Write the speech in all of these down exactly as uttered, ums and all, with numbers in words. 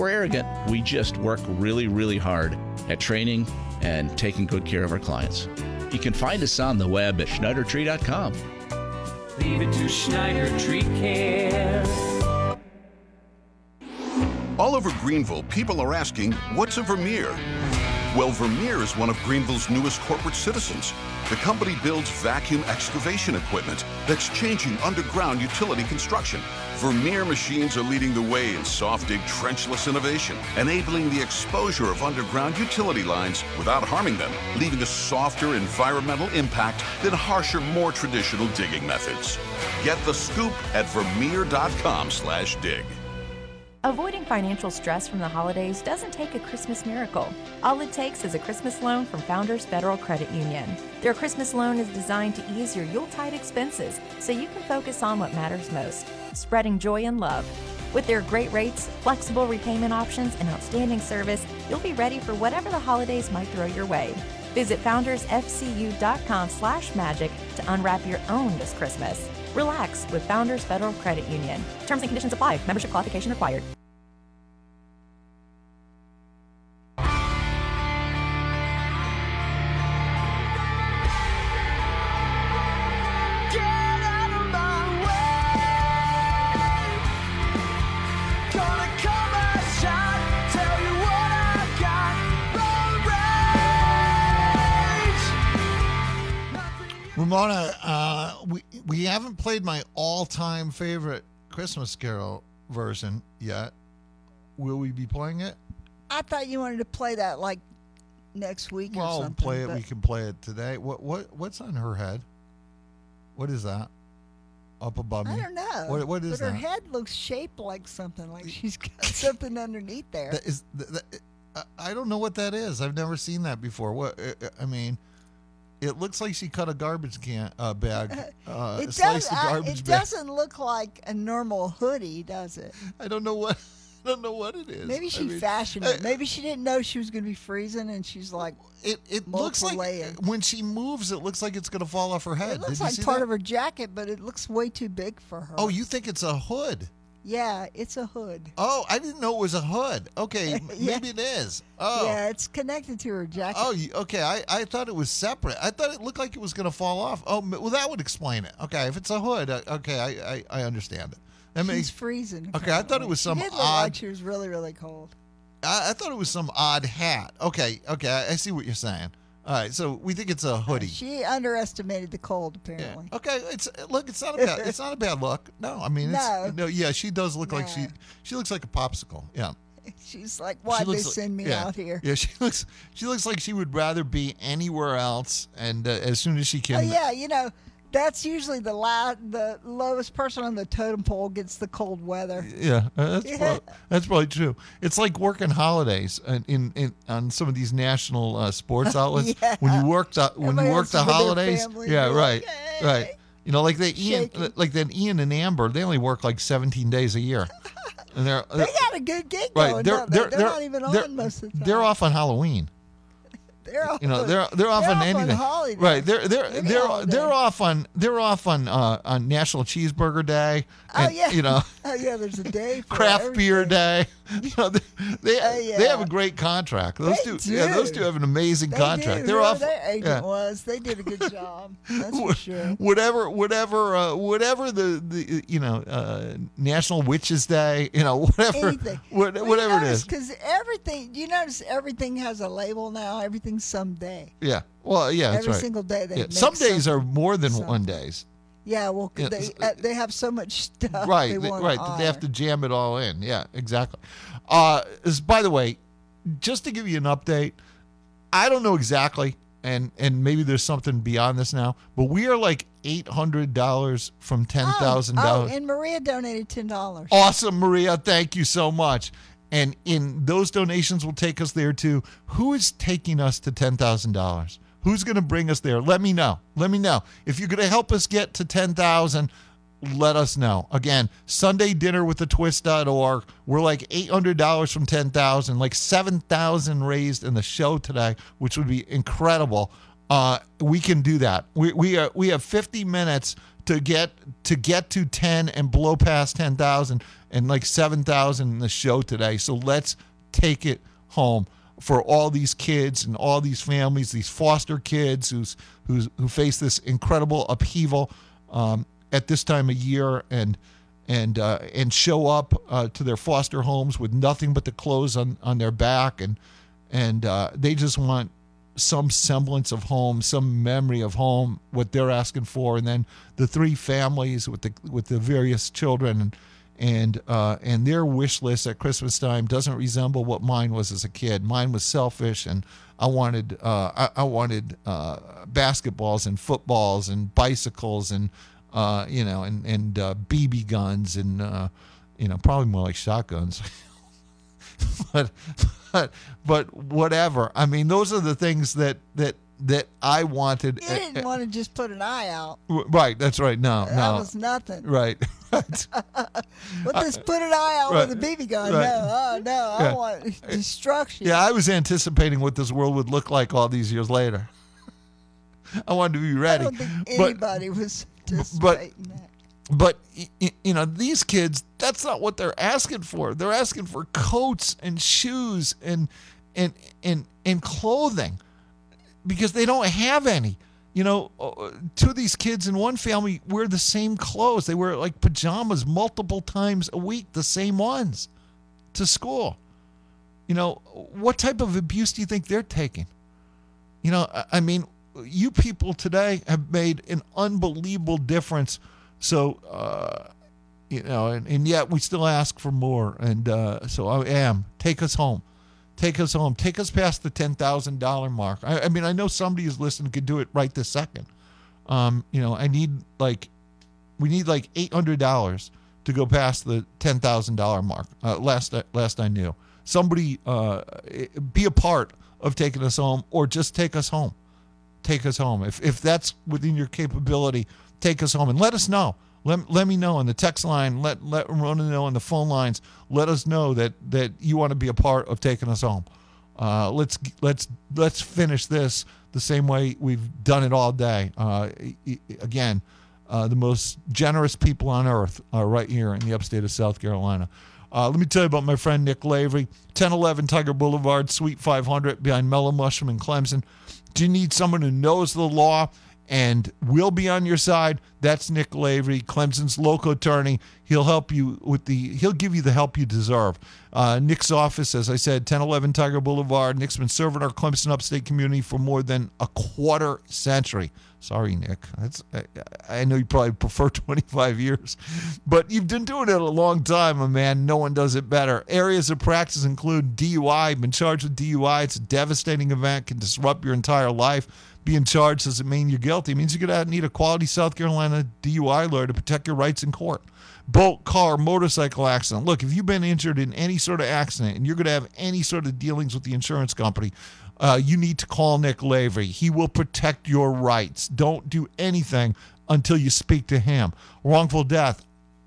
We're arrogant. We just work really, really hard at training and taking good care of our clients. You can find us on the web at Schneider Tree dot com. Leave it to Schneider Tree Care. All over Greenville, people are asking, what's a Vermeer? Well, Vermeer is one of Greenville's newest corporate citizens. The company builds vacuum excavation equipment that's changing underground utility construction. Vermeer machines are leading the way in soft dig trenchless innovation, enabling the exposure of underground utility lines without harming them, leaving a softer environmental impact than harsher, more traditional digging methods. Get the scoop at Vermeer dot com slash dig. Avoiding financial stress from the holidays doesn't take a Christmas miracle. All it takes is a Christmas loan from Founders Federal Credit Union. Their Christmas loan is designed to ease your Yuletide expenses so you can focus on what matters most, spreading joy and love. With their great rates, flexible repayment options, and outstanding service, you'll be ready for whatever the holidays might throw your way. Visit founders f c u dot com slash magic to unwrap your own this Christmas. Relax with Founders Federal Credit Union. Terms and conditions apply. Membership qualification required. Ramona, uh, we we haven't played my all-time favorite Christmas Carol version yet. Will we be playing it? I thought you wanted to play that like next week well, or something. Well, play it. But... We can play it today. What what what's on her head? What is that? Up above me? I don't know. What what is but her that? head looks shaped like something. Like she's got something underneath there. That is, that, that, I don't know what that is. I've never seen that before. What I mean. It looks like she cut a garbage can uh, bag. Uh, it sliced does, a garbage I, it bag. doesn't look like a normal hoodie, does it? I don't know what. I don't know what it is. Maybe she I mean, fashioned it. Maybe she didn't know she was going to be freezing, and she's like, it. It looks like layers. when she moves, it looks like it's going to fall off her head. It looks Did like you see part that? of her jacket, but it looks way too big for her. Oh, you think it's a hood? Yeah, it's a hood. Oh, I didn't know it was a hood. Okay, yeah. maybe it is. Oh, yeah, it's connected to her jacket. Oh, okay. I, I thought it was separate. I thought it looked like it was going to fall off. Oh, well, that would explain it. Okay, if it's a hood, uh, okay, I, I, I understand it. That She's makes, freezing. Okay, I thought it was some she did look odd. like she was really, really cold. I, I thought it was some odd hat. Okay, okay, I, I see what you're saying. All right, so we think it's a hoodie. Uh, she underestimated the cold, apparently. Yeah. Okay, it's look, it's not a bad, it's not a bad look. No, I mean, it's, No. no, yeah, she does look No. like she, she looks like a popsicle. Yeah, She's like, why'd She they looks like- send me yeah. out here? Yeah, she looks, she looks like she would rather be anywhere else, and uh, as soon as she can. Oh, yeah, you know, that's usually the la- the lowest person on the totem pole gets the cold weather. Yeah, uh, that's Yeah. Probably, that's probably true. It's like working holidays in, in, in on some of these national uh, sports outlets. Yeah. When you work the when Everybody you work else the is with their holidays, family, yeah, they're right, like, "Hey." right. You know, like they Ian, Shaking. like then Ian and Amber, they only work like seventeen days a year, and they're They got a good gig right. going, They're don't they? they're They're, they're not even they're, on most of the time. they're off on Halloween. They're off You know, on- they're they're off they're on off on anything. holiday. Right. They're they're Any they're holiday. they're off on they're off on uh, on National Cheeseburger Day. Oh, And, yeah. You know. Oh, yeah, there's a day for Craft beer everything. day. You know, they they, Oh, yeah. they have a great contract. Those They two, yeah, those do. two have an amazing They contract. do. They're Whoever off. their agent yeah. was. They did a good job. That's for sure. Whatever, whatever, uh, whatever the, the you know uh, National Witches Day, you know whatever, Anything. what, whatever it is. Because everything, you notice everything has a label now. Everything's someday. Yeah. Well, yeah, that's Every right. single day they Yeah. make Some days some- are more than some- one days. Yeah, well, 'cause Yeah, they s- uh, they have so much stuff. Right, they they- wanna right. that They have honor. to jam it all in. Yeah, exactly. Uh, is, by the way, just to give you an update, I don't know exactly, and and maybe there's something beyond this now, but we are like eight hundred dollars from ten thousand Oh, dollars. oh, and Maria donated ten dollars. Awesome, Maria. Thank you so much. And in those donations will take us there too. Who is taking us to ten thousand dollars? Who's going to bring us there? Let me know. Let me know. If you're going to help us get to ten thousand, let us know. Again, Sunday dinner with the twist dot org. We're like eight hundred dollars from ten thousand, like seven thousand raised in the show today, which would be incredible. Uh, we can do that. We we are, we have fifty minutes to get to get to ten and blow past ten thousand and like seven thousand in the show today. So let's take it home for all these kids and all these families, these foster kids who's who's who face this incredible upheaval um, at this time of year, and and uh, and show up uh, to their foster homes with nothing but the clothes on, on their back, and and uh, they just want some semblance of home, some memory of home, what they're asking for. And then the three families with the with the various children and and uh, and their wish list at Christmas time doesn't resemble what mine was as a kid. Mine was selfish, and I wanted uh, I, I wanted uh, basketballs and footballs and bicycles and uh, you know and and uh, B B guns and uh, you know probably more like shotguns. but but but whatever. I mean, those are the things that that that I wanted. You didn't uh, want to just put an eye out. Right, that's right. No, that no. was nothing. Right. What this put an eye out right, with a B B gun? right. No, oh no, Yeah. I want destruction. Yeah, I was anticipating what this world would look like all these years later. I wanted to be ready. I don't think but, anybody was but anticipating that. but y- you know, these kids, that's not what they're asking for. They're asking for coats and shoes and and and and clothing because they don't have any. You know, uh, two of these kids in one family wear the same clothes. They wear like pajamas multiple times a week, the same ones, to school. You know, what type of abuse do you think they're taking? You know, I, I mean, you people today have made an unbelievable difference. So, uh, you know, and, and yet we still ask for more. And uh, so I am. Take us home. Take us home. Take us past the ten thousand dollars mark. I, I mean, I know somebody who's listening could do it right this second. Um, you know, I need like, we need like eight hundred dollars to go past the ten thousand dollars mark. Uh, last, last I knew. Somebody uh, be a part of taking us home, or just take us home. Take us home. If if that's within your capability, take us home and let us know. Let, let me know on the text line. Let let Rona know on the phone lines. Let us know that, that you want to be a part of taking us home. Uh, let's let's let's finish this the same way we've done it all day. Uh, again, uh, the most generous people on earth are right here in the upstate of South Carolina. Uh, let me tell you about my friend Nick Lavery, ten eleven Tiger Boulevard, Suite five hundred, behind Mellow Mushroom in Clemson. Do you need someone who knows the law and will be on your side? That's Nick Lavery, Clemson's local attorney. He'll help you with the, he'll give you the help you deserve. Uh, Nick's office, as I said, ten eleven Tiger Boulevard. Nick's been serving our Clemson upstate community for more than a quarter century. Sorry, Nick. That's, I, I know you probably prefer twenty-five years, but you've been doing it a long time, my man. No one does it better. Areas of practice include D U I. You've been charged with D U I. It's a devastating event, can disrupt your entire life. Being charged doesn't mean you're guilty. It means you're going to need a quality South Carolina D U I lawyer to protect your rights in court. Boat, car, motorcycle accident. Look, if you've been injured in any sort of accident and you're going to have any sort of dealings with the insurance company, uh, you need to call Nick Lavery. He will protect your rights. Don't do anything until you speak to him. Wrongful death.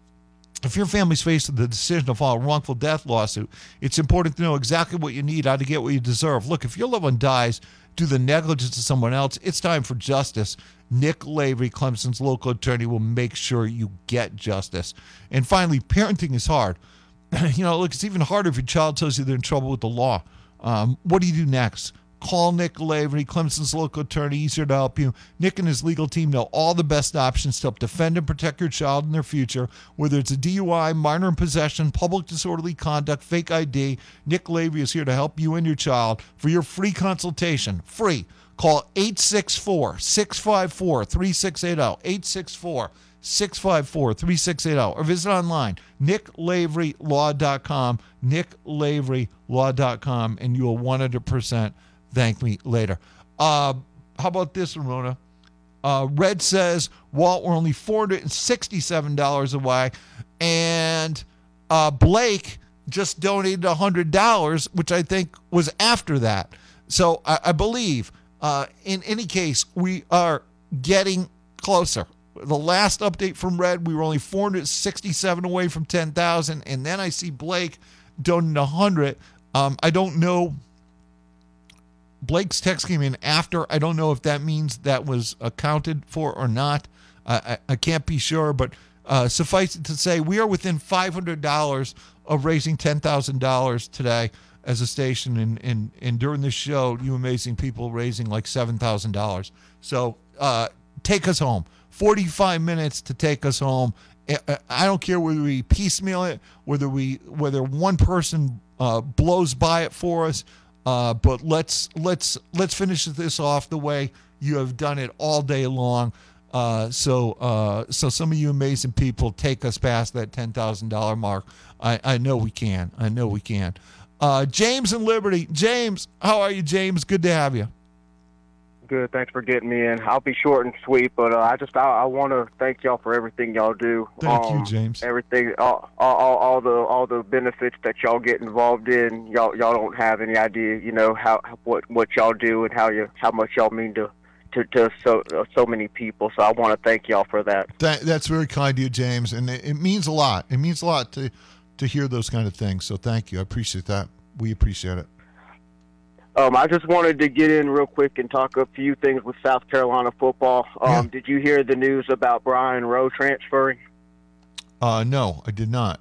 If your family's faced with the decision to file a wrongful death lawsuit, it's important to know exactly what you need, how to get what you deserve. Look, if your loved one dies due to the negligence of someone else, it's time for justice. Nick Lavery, Clemson's local attorney, will make sure you get justice. And finally, parenting is hard. You know, look, it's even harder if your child tells you they're in trouble with the law. Um, what do you do next? Call Nick Lavery, Clemson's local attorney. He's here to help you. Nick and his legal team know all the best options to help defend and protect your child in their future, whether it's a D U I, minor in possession, public disorderly conduct, fake I D. Nick Lavery is here to help you and your child. For your free consultation, free, call eight six four, six five four, three six eight zero, eight six four, six five four, three six eight zero, or visit online, nick lavery law dot com, nick lavery law dot com, and you will one hundred percent thank me later. Uh, how about this, Ramona? Uh, Red says, Walt, we're only four hundred sixty-seven dollars away. And uh, Blake just donated one hundred dollars, which I think was after that. So I, I believe, uh, in any case, we are getting closer. The last update from Red, we were only four hundred sixty-seven away from ten thousand. And then I see Blake donating one hundred. Um, I don't know. Blake's text came in after. I don't know if that means that was accounted for or not. I, I, I can't be sure, but uh, suffice it to say, we are within five hundred dollars of raising ten thousand dollars today as a station. And, and, and during this show, you amazing people raising like seven thousand dollars. So uh, take us home. forty-five minutes to take us home. I don't care whether we piecemeal it, whether we whether one person uh, blows by it for us, uh, but let's let's let's finish this off the way you have done it all day long. Uh, so uh, so some of you amazing people take us past that ten thousand dollar mark. I, I know we can. I know we can. Uh, James and Liberty. James, how are you, James? Good to have you. Good. Thanks for getting me in. I'll be short and sweet, but uh, I just I, I want to thank y'all for everything y'all do. Thank um, you, James. Everything, all, all, all the all the benefits that y'all get involved in. Y'all y'all don't have any idea, you know, how what what y'all do and how you how much y'all mean to to, to so uh, so many people. So I want to thank y'all for that. that. That's very kind of you, James, and it, it means a lot. It means a lot to to hear those kind of things. So thank you. I appreciate that. We appreciate it. Um, I just wanted to get in real quick and talk a few things with South Carolina football. Um, Yeah. Did you hear the news about Brian Rowe transferring? Uh, no, I did not.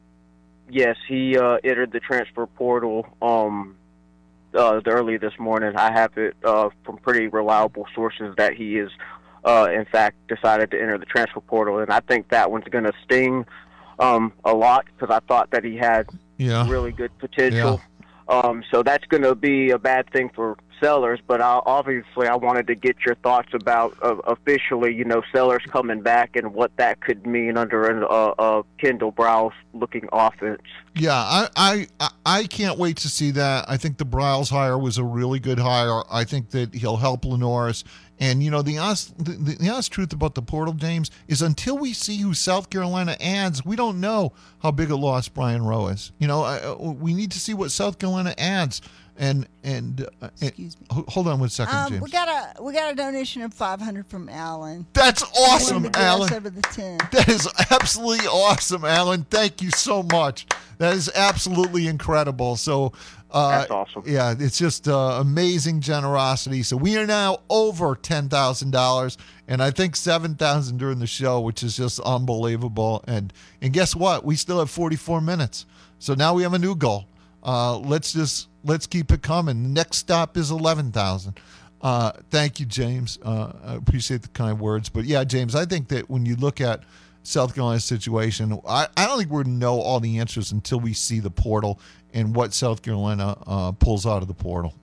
Yes, he uh, entered the transfer portal um, uh, early this morning. I have it uh, from pretty reliable sources that he is, uh, in fact, decided to enter the transfer portal, and I think that one's going to sting um, a lot because I thought that he had Yeah. really good potential. Um, so that's going to be a bad thing for Sellers, but I, obviously I wanted to get your thoughts about uh, officially, you know, Sellers coming back and what that could mean under a uh, uh, Kendall Browse looking offense. Yeah, I, I I can't wait to see that. I think the Bryles hire was a really good hire. I think that he'll help Lenoris. And, you know, the honest, the, the honest truth about the portal, James, is until we see who South Carolina adds, we don't know how big a loss Brian Rowe is. You know, I, we need to see what South Carolina adds. And, and, uh, Excuse me. and hold on one second, Um, James. we got a we got a donation of five hundred from Alan. That's awesome, Wanted to get us Alan. over the ten. That is absolutely awesome, Alan. Thank you so much. That is absolutely incredible. So, uh, That's awesome. Yeah, it's just uh, amazing generosity. So we are now over ten thousand dollars, and I think seven thousand during the show, which is just unbelievable. And and guess what? We still have forty-four minutes. So now we have a new goal. Uh, let's just let's keep it coming. The next stop is eleven thousand. Uh, thank you, James. Uh, I appreciate the kind words. But yeah, James, I think that when you look at South Carolina's situation, I, I don't think we're going to know all the answers until we see the portal and what South Carolina uh, pulls out of the portal.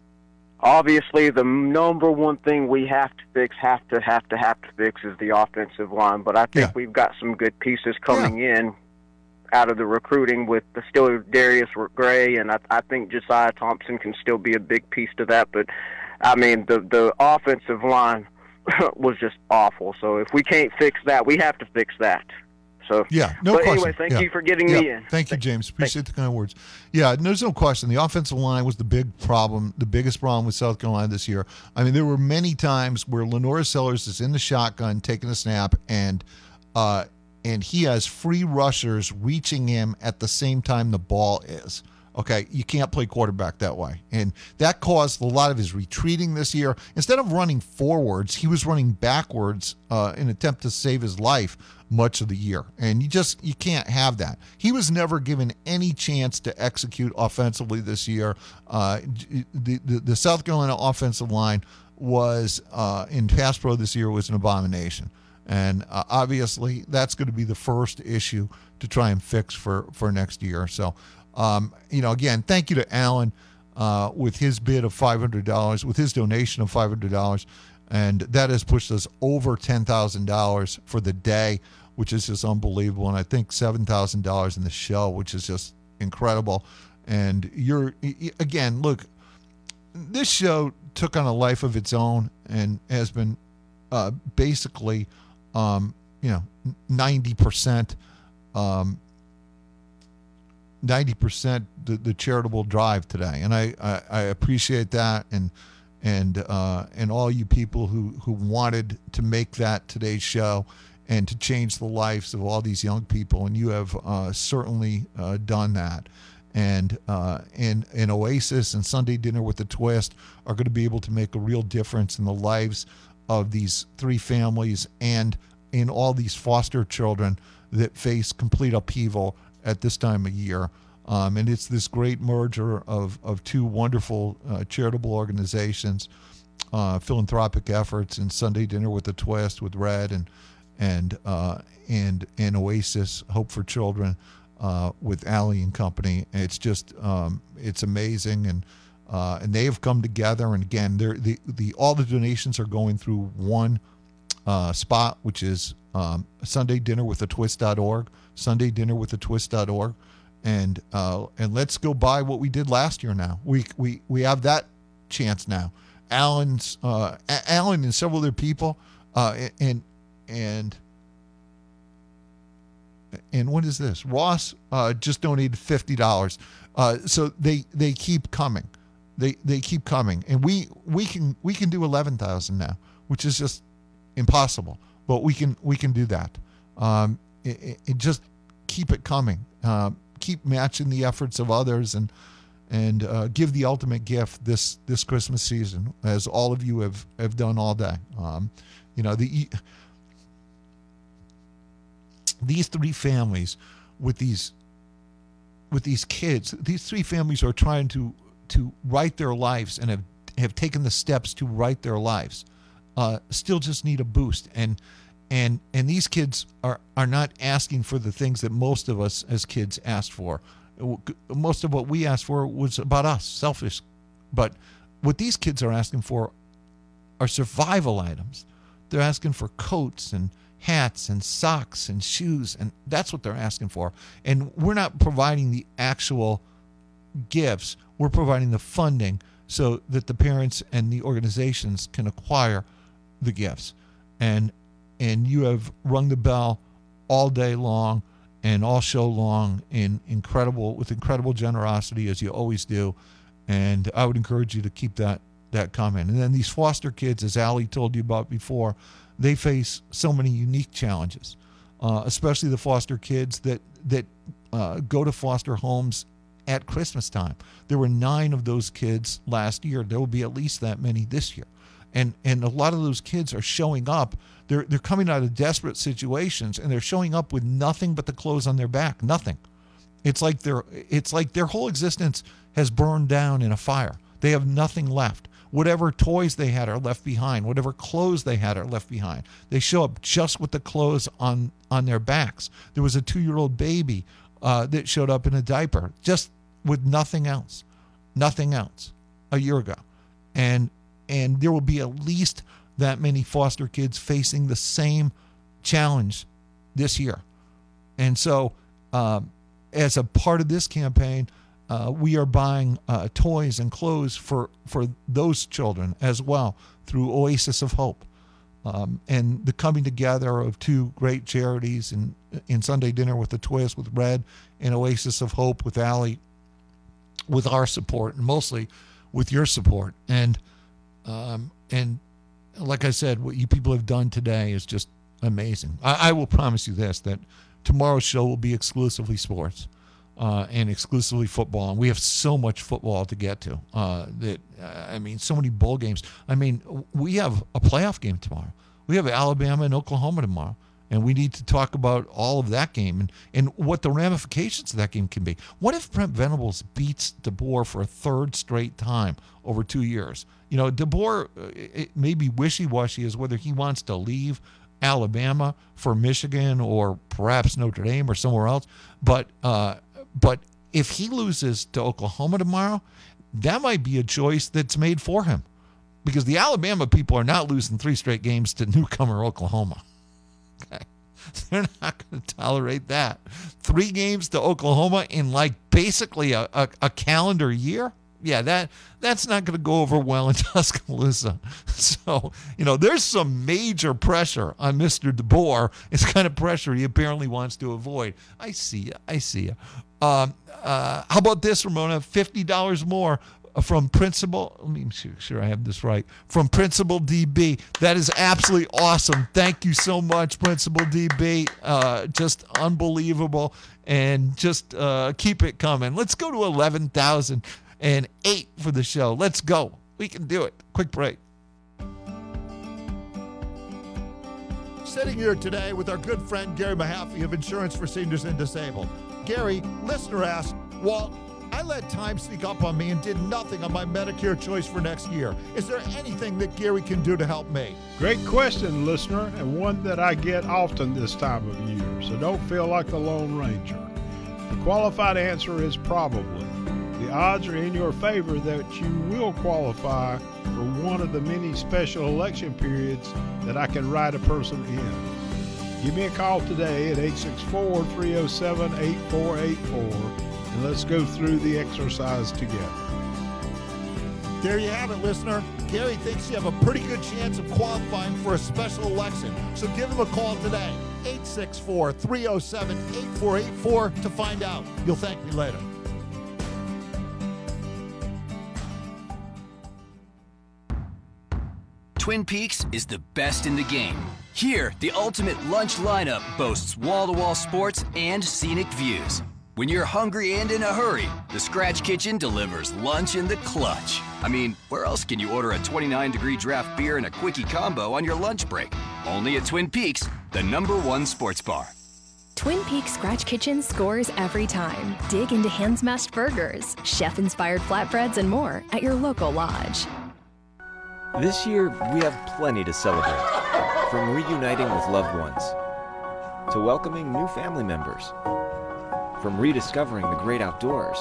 Obviously, the number one thing we have to fix, have to, have to, have to fix is the offensive line. But I think Yeah. we've got some good pieces coming in out of the recruiting with the still Darius Gray, and I, I think Josiah Thompson can still be a big piece to that. But, I mean, the, the offensive line was just awful. So if we can't fix that, we have to fix that. So Yeah, no but question. anyway, thank Yeah. you for getting Yeah. me in. Thank you, James. Appreciate the kind of words. Yeah, there's no question. The offensive line was the big problem, the biggest problem with South Carolina this year. I mean, there were many times where Lenora Sellers is in the shotgun taking a snap, and uh, and he has free rushers reaching him at the same time the ball is. Okay, you can't play quarterback that way. And that caused a lot of his retreating this year. Instead of running forwards, he was running backwards uh, in an attempt to save his life much of the year. And you just, you can't have that. He was never given any chance to execute offensively this year. Uh, the, the, the South Carolina offensive line was, uh, in pass pro this year, was an abomination. And uh, obviously, that's going to be the first issue to try and fix for, for next year. So, um, you know, again, thank you to Alan uh, with his bid of five hundred dollars, with his donation of five hundred dollars. And that has pushed us over ten thousand dollars for the day, which is just unbelievable. And I think seven thousand dollars in the show, which is just incredible. And you're, again, look, this show took on a life of its own and has been uh, basically, um, you know, ninety percent, um, ninety percent the, the charitable drive today. And I, I, I appreciate that. And, and, uh, and all you people who, who wanted to make that today's show and to change the lives of all these young people. And you have uh, certainly uh, done that. And, uh, and, and Oasis and Sunday Dinner with the Twist are going to be able to make a real difference in the lives of these three families and in all these foster children that face complete upheaval at this time of year. Um, and it's this great merger of, of two wonderful uh, charitable organizations, uh, philanthropic efforts, and Sunday Dinner with a Twist with Red and and uh, and and Oasis Hope for Children uh, with Allie and Company. It's just um, it's amazing, and uh, and they have come together. And again, they're the the all the donations are going through one uh, spot, which is um, Sunday Dinner with a Twist dot org. Sunday Dinner with a Twist dot org. And uh, and let's go by what we did last year. Now we we we have that chance now. Alan's uh, Alan and several other people, uh, and and and what is this? Ross uh, just donated fifty dollars. Uh, so they they keep coming, they they keep coming, and we we can we can do eleven thousand now, which is just impossible. But we can we can do that. Um, it, it just keep it coming. Um, keep matching the efforts of others, and and uh, give the ultimate gift this this Christmas season, as all of you have, have done all day. Um, you know, the these three families with these with these kids, these three families are trying to to write their lives and have have taken the steps to write their lives. Uh, still just need a boost, and And and these kids are, are not asking for the things that most of us as kids asked for. Most of what we asked for was about us, selfish. But what these kids are asking for are survival items. They're asking for coats and hats and socks and shoes, and that's what they're asking for. And we're not providing the actual gifts. We're providing the funding so that the parents and the organizations can acquire the gifts. And And you have rung the bell all day long and all show long in incredible with incredible generosity, as you always do. And I would encourage you to keep that that coming. And then these foster kids, as Allie told you about before, they face so many unique challenges, uh, especially the foster kids that that uh, go to foster homes at Christmas time. There were nine of those kids last year. There will be at least that many this year. And and a lot of those kids are showing up. They're they're coming out of desperate situations, and they're showing up with nothing but the clothes on their back. Nothing. It's like their it's like their whole existence has burned down in a fire. They have nothing left. Whatever toys they had are left behind. Whatever clothes they had are left behind. They show up just with the clothes on on their backs. There was a two-year-old baby uh, that showed up in a diaper, just with nothing else, nothing else, a year ago, and. And there will be at least that many foster kids facing the same challenge this year. And so um, as a part of this campaign, uh, we are buying uh, toys and clothes for, for those children as well through Oasis of Hope. Um, and the coming together of two great charities in, in Sunday Dinner with a Twist with Red and Oasis of Hope with Allie, with our support, and mostly with your support. And Um, and like I said, what you people have done today is just amazing. I, I will promise you this, that tomorrow's show will be exclusively sports uh, and exclusively football. And we have so much football to get to uh, that, uh, I mean, so many bowl games. I mean, we have a playoff game tomorrow. We have Alabama and Oklahoma tomorrow. And we need to talk about all of that game and, and what the ramifications of that game can be. What if Brent Venables beats DeBoer for a third straight time over two years? You know, DeBoer it may be wishy-washy as whether he wants to leave Alabama for Michigan or perhaps Notre Dame or somewhere else. But uh, but if he loses to Oklahoma tomorrow, that might be a choice that's made for him, because the Alabama people are not losing three straight games to newcomer Oklahoma. Okay. They're not going to tolerate that. Three games to Oklahoma in like basically a, a, a calendar year. Yeah, that that's not going to go over well in Tuscaloosa. So, you know, there's some major pressure on Mister DeBoer. It's the kind of pressure he apparently wants to avoid. I see you. I see you. Um, uh, how about this, Ramona? fifty dollars more from Principal. Let me make sure I have this right. From Principal D B. That is absolutely awesome. Thank you so much, Principal D B. Uh, just unbelievable. And just uh, keep it coming. Let's go to eleven thousand eight for the show. Let's go. We can do it. Quick break. sitting here today with our good friend Gary Mahaffey of Insurance for Seniors and Disabled. Gary, listener asks, Walt, I let time sneak up on me and did nothing on my Medicare choice for next year. Is there anything that Gary can do to help me? Great question, listener, and one that I get often this time of year, so don't feel like the Lone Ranger. The qualified answer is probably. The odds are in your favor that you will qualify for one of the many special election periods that I can write a person in. Give me a call today at eight six four, three oh seven, eight four eight four, and let's go through the exercise together. There you have it, listener. Gary thinks you have a pretty good chance of qualifying for a special election, so give him a call today, eight six four, three oh seven, eight four eight four, to find out. You'll thank me later. Twin Peaks is the best in the game. Here, the ultimate lunch lineup boasts wall-to-wall sports and scenic views. When you're hungry and in a hurry, the Scratch Kitchen delivers lunch in the clutch. I mean, where else can you order a twenty-nine degree draft beer and a quickie combo on your lunch break? Only at Twin Peaks, the number one sports bar. Twin Peaks Scratch Kitchen scores every time. Dig into hand-smashed burgers, chef-inspired flatbreads, and more at your local lodge. This year, we have plenty to celebrate. From reuniting with loved ones, to welcoming new family members, from rediscovering the great outdoors,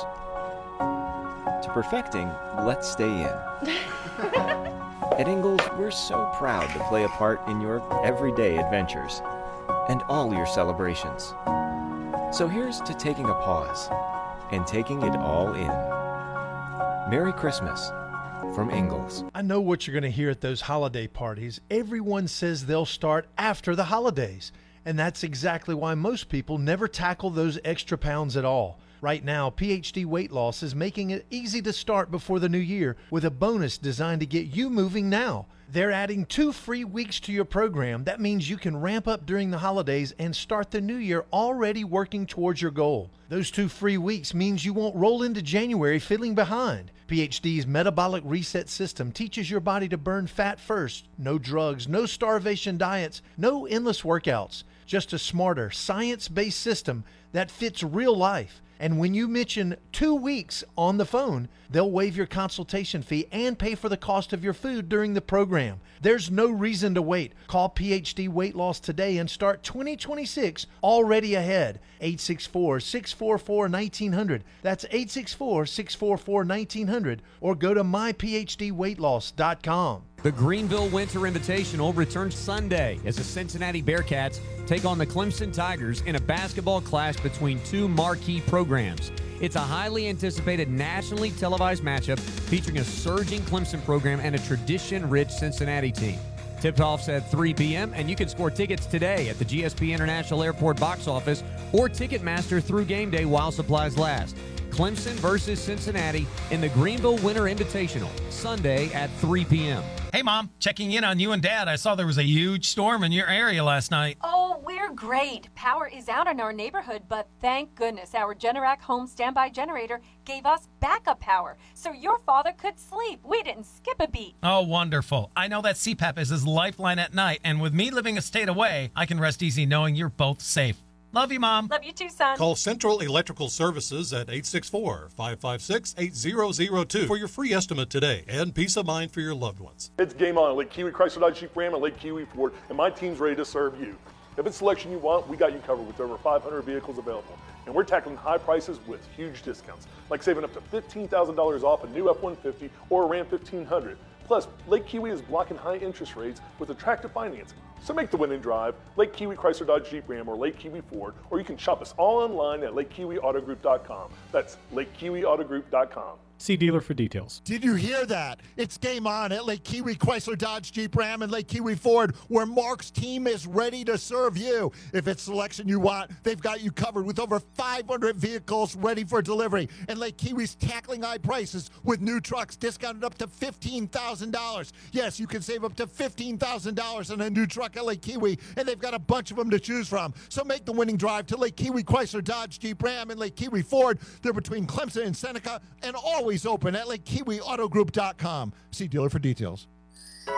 to perfecting Let's Stay In. At Ingalls, we're so proud to play a part in your everyday adventures and all your celebrations. So here's to taking a pause and taking it all in. Merry Christmas from Ingalls. I know what you're going to hear at those holiday parties. Everyone says they'll start after the holidays. And that's exactly why most people never tackle those extra pounds at all. Right now, P H D Weight Loss is making it easy to start before the new year with a bonus designed to get you moving now. They're adding two free weeks to your program. That means you can ramp up during the holidays and start the new year already working towards your goal. Those two free weeks means you won't roll into January feeling behind. P H D's Metabolic Reset System teaches your body to burn fat first. No drugs, no starvation diets, no endless workouts. Just a smarter, science-based system that fits real life. And when you mention two weeks on the phone, they'll waive your consultation fee and pay for the cost of your food during the program. There's no reason to wait. Call P H D Weight Loss today and start twenty twenty-six already ahead. eight six four, six four four, one nine zero zero. That's eight six four, six four four, one nine zero zero. Or go to my p h d weight loss dot com. The Greenville Winter Invitational returns Sunday as the Cincinnati Bearcats take on the Clemson Tigers in a basketball clash between two marquee programs. It's a highly anticipated nationally televised matchup featuring a surging Clemson program and a tradition-rich Cincinnati team. Tip-off's at three p.m., and you can score tickets today at the G S P International Airport box office or Ticketmaster through game day while supplies last. Clemson versus Cincinnati in the Greenville Winter Invitational, Sunday at three p.m. Hey, Mom, checking in on you and Dad. I saw there was a huge storm in your area last night. Oh, we're great. Power is out in our neighborhood, but thank goodness our Generac home standby generator gave us backup power, so your father could sleep. We didn't skip a beat. Oh, wonderful. I know that C PAP is his lifeline at night, and with me living a state away, I can rest easy knowing you're both safe. Love you, Mom. Love you too, son. Call Central Electrical Services at eight six four, five five six, eight zero zero two for your free estimate today and peace of mind for your loved ones. It's game on at Lake Kiwi Chrysler Dodge Jeep Ram and Lake Kiwi Ford, and my team's ready to serve you. If it's selection you want, we got you covered with over five hundred vehicles available. And we're tackling high prices with huge discounts, like saving up to fifteen thousand dollars off a new F one fifty or a Ram fifteen hundred. Plus, Lake Kiwi is blocking high interest rates with attractive financing. So make the winning drive, Lake Kiwi Chrysler Dodge Jeep Ram or Lake Kiwi Ford, or you can shop us all online at lake kiwi auto group dot com. That's lake kiwi auto group dot com. See dealer for details. Did you hear that? It's game on at Lake Kiwi Chrysler Dodge Jeep Ram and Lake Kiwi Ford, where Mark's team is ready to serve you. If it's selection you want, they've got you covered with over five hundred vehicles ready for delivery. And Lake Kiwi's tackling high prices with new trucks discounted up to fifteen thousand dollars. Yes, you can save up to fifteen thousand dollars on a new truck at Lake Kiwi, and they've got a bunch of them to choose from. So make the winning drive to Lake Kiwi Chrysler Dodge Jeep Ram and Lake Kiwi Ford. They're between Clemson and Seneca and always open at lake kiwi auto group dot com. See dealer for details.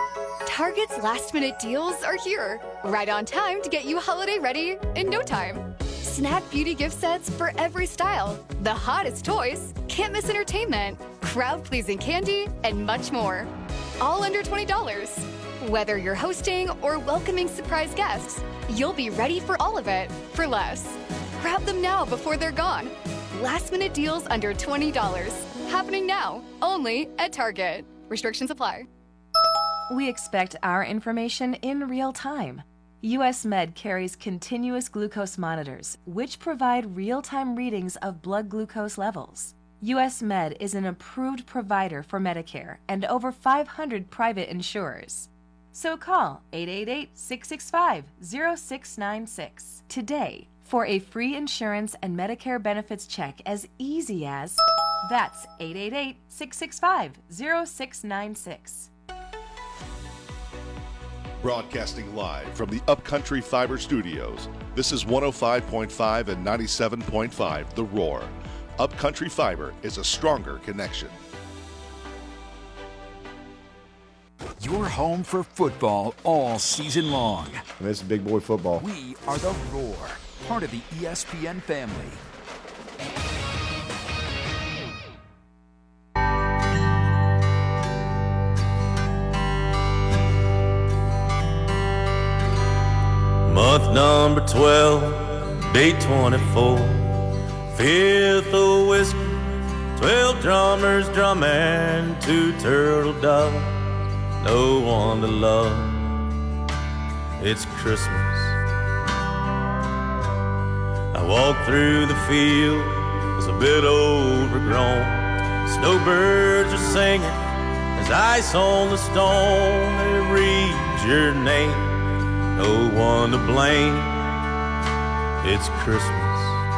Target's last-minute deals are here, right on time to get you holiday ready in no time. Snap beauty gift sets for every style, the hottest toys, can't miss entertainment, crowd-pleasing candy, and much more. All under twenty dollars. Whether you're hosting or welcoming surprise guests, you'll be ready for all of it for less. Grab them now before they're gone. Last-minute deals under twenty dollars. Happening now, only at Target. Restrictions apply. We expect our information in real time. U S Med carries continuous glucose monitors, which provide real-time readings of blood glucose levels. U S Med is an approved provider for Medicare and over five hundred private insurers. So call eight eight eight, six six five, zero six nine six today for a free insurance and Medicare benefits check as easy as that's eight eight eight, six six five, zero six nine six. Broadcasting live from the Upcountry Fiber Studios, this is one oh five point five and ninety-seven point five The Roar. Upcountry Fiber is a stronger connection. You're home for football all season long. And this is big boy football. We are The Roar, part of the E S P N family. Month number twelve, day twenty-four, fifth of whiskey, twelve drummers drumming, two turtle doves, no one to love. It's Christmas. I walk through the field, it's a bit overgrown. Snowbirds are singing, there's ice on the stone. They read your name. No one to blame, it's Christmas.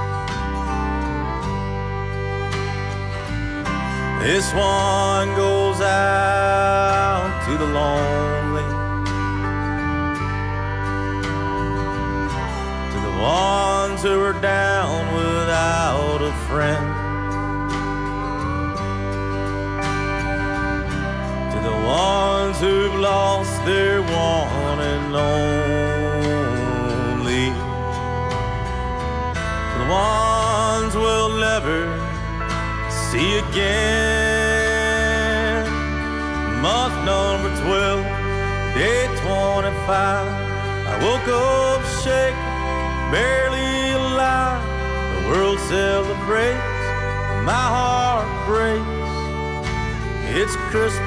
This one goes out to the lonely, to the ones who are down without a friend, to the ones who've lost their one and only, to the ones we'll never see again. Month number twelve, day twenty-five, I woke up shaking, barely alive. The world celebrates, my heart breaks. It's Christmas.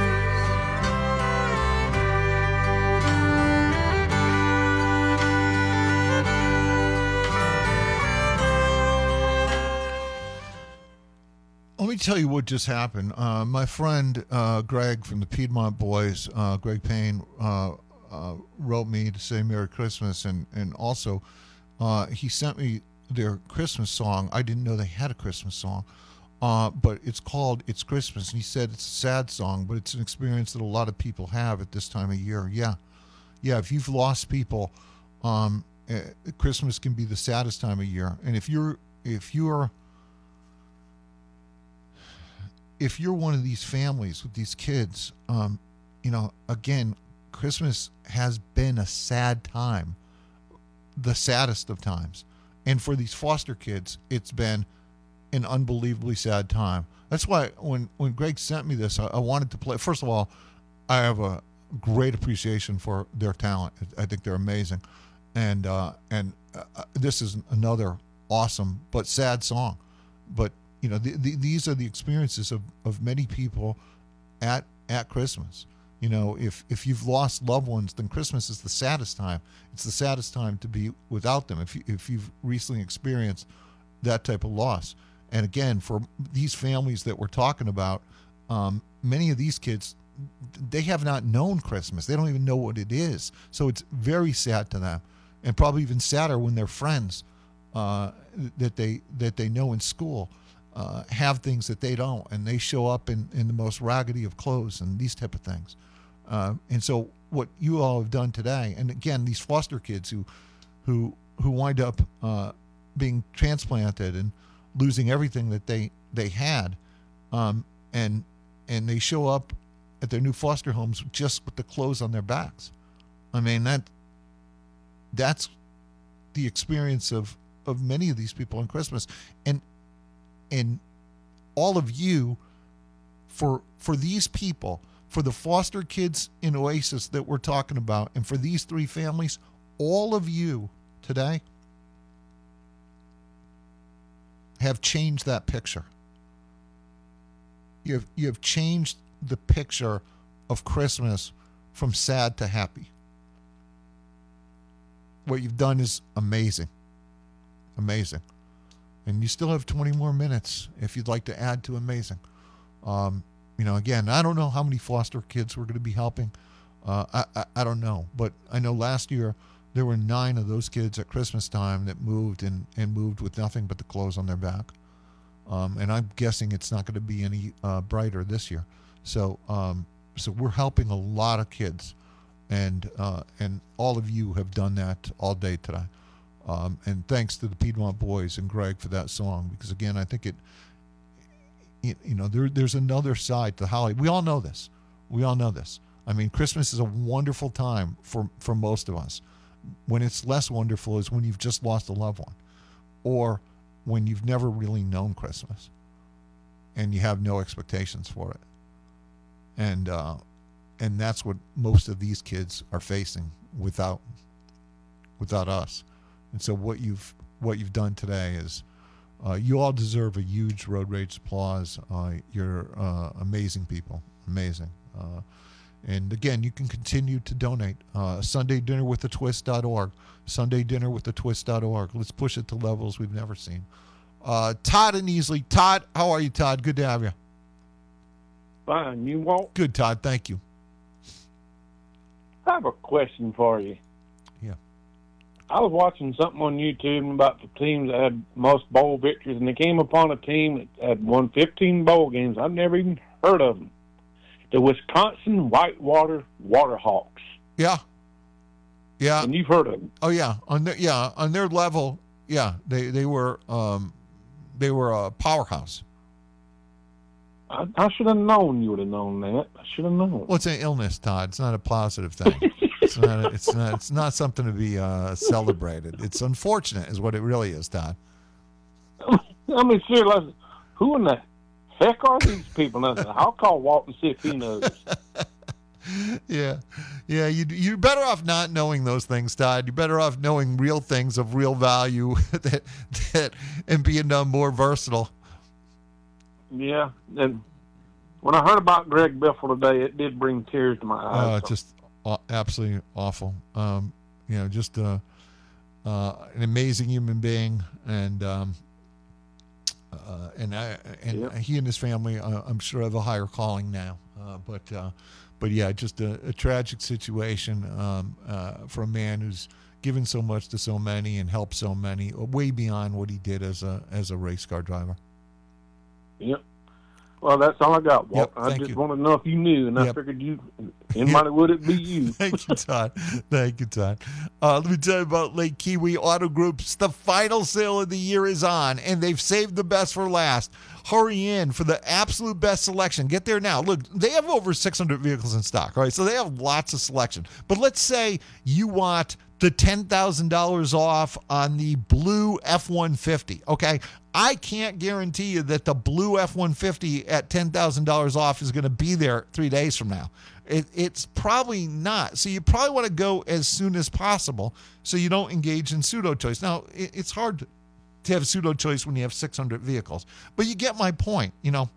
Let me tell you what just happened. Uh, my friend uh, Greg from the Piedmont Boys, uh, Greg Payne, uh, uh, wrote me to say Merry Christmas, and and also uh, he sent me their Christmas song. I didn't know they had a Christmas song, uh, but it's called "It's Christmas," and he said it's a sad song, but it's an experience that a lot of people have at this time of year. Yeah, yeah. If you've lost people, um, uh, Christmas can be the saddest time of year, and if you're if you're if you're one of these families with these kids, um, you know, again, Christmas has been a sad time, the saddest of times. And for these foster kids, it's been an unbelievably sad time. That's why when, when Greg sent me this, I, I wanted to play. First of all, I have a great appreciation for their talent. I think they're amazing. And, uh, and uh, this is another awesome but sad song. But you know, the, the, these are the experiences of, of many people at at Christmas. You know, if if you've lost loved ones, then Christmas is the saddest time. It's the saddest time to be without them. If you, if you've recently experienced that type of loss, and again, for these families that we're talking about, um, many of these kids, they have not known Christmas. They don't even know what it is. So it's very sad to them, and probably even sadder when their friends uh, that they that they know in school Uh, have things that they don't, and they show up in, in the most raggedy of clothes and these type of things. Uh, and so what you all have done today, and again, these foster kids who who who wind up uh, being transplanted and losing everything that they they had, um, and and they show up at their new foster homes just with the clothes on their backs. I mean, that that's the experience of, of many of these people on Christmas. And and all of you, for for these people, for the foster kids in Oasis that we're talking about, and for these three families, all of you today have changed that picture. You have, you have changed the picture of Christmas from sad to happy. What you've done is amazing. Amazing. And you still have twenty more minutes if you'd like to add to amazing. Um, you know, again, I don't know how many foster kids we're going to be helping. Uh, I, I, I don't know. But I know last year there were nine of those kids at Christmas time that moved and, and moved with nothing but the clothes on their back. Um, and I'm guessing it's not going to be any uh, brighter this year. So um, so we're helping a lot of kids. And uh, and all of you have done that all day today. Um, and thanks to the Piedmont Boys and Greg for that song. Because, again, I think it, it you know, there there's another side to Holly. We all know this. We all know this. I mean, Christmas is a wonderful time for, for most of us. When it's less wonderful is when you've just lost a loved one. Or when you've never really known Christmas and you have no expectations for it. And uh, and that's what most of these kids are facing without without us. And so what you've what you've done today is uh, you all deserve a huge Road Rage applause. Uh, you're uh, amazing people, amazing. Uh, and again, you can continue to donate. Uh, Sunday Dinner with the Twist dot org. Sunday Dinner with the Twist dot org. Let's push it to levels we've never seen. Uh, Todd and Easley. Todd, how are you, Todd? Good to have you. Fine. You won't? Good, Todd. Thank you. I have a question for you. Yeah. I was watching something on YouTube about the teams that had most bowl victories, and they came upon a team that had won fifteen bowl games. I've never even heard of them. The Wisconsin Whitewater Waterhawks. Yeah. Yeah. And you've heard of them. Oh, yeah. On their, yeah, on their level, yeah, they, they were um, they were a powerhouse. I, I should have known you would have known that. I should have known. Well, it's an illness, Todd. It's not a positive thing. it's not. A, it's not. It's not something to be uh, celebrated. It's unfortunate, is what it really is, Todd. I mean, seriously, who in the heck are these people? I'll call Walt and see if he knows. Yeah, yeah. You you're better off not knowing those things, Todd. You're better off knowing real things of real value that that and being uh, more versatile. Yeah, and when I heard about Greg Biffle today, it did bring tears to my eyes. Oh, just uh, absolutely awful. Um, you know, just uh, uh, an amazing human being, and um, uh, and I, and Yep. he and his family, uh, I'm sure, have a higher calling now. Uh, but uh, but yeah, just a, a tragic situation um, uh, for a man who's given so much to so many and helped so many, way beyond what he did as a as a race car driver. Yep. Well, that's all I got, Walt. Yep, I thank just you. wanted to know if you knew, and I Yep. figured you, anybody would it be you. Thank you, Todd. Thank you, Todd. Uh, let me tell you about Lake Kiwi Auto Groups. The final sale of the year is on, and they've saved the best for last. Hurry in for the absolute best selection. Get there now. Look, they have over six hundred vehicles in stock, all right? So they have lots of selection. But let's say you want the ten thousand dollars off on the blue F one fifty, okay? I can't guarantee you that the blue F one fifty at ten thousand dollars off is going to be there three days from now. It, it's probably not. So you probably want to go as soon as possible so you don't engage in pseudo choice. Now, it, it's hard to, to have pseudo choice when you have six hundred vehicles. But you get my point. You know,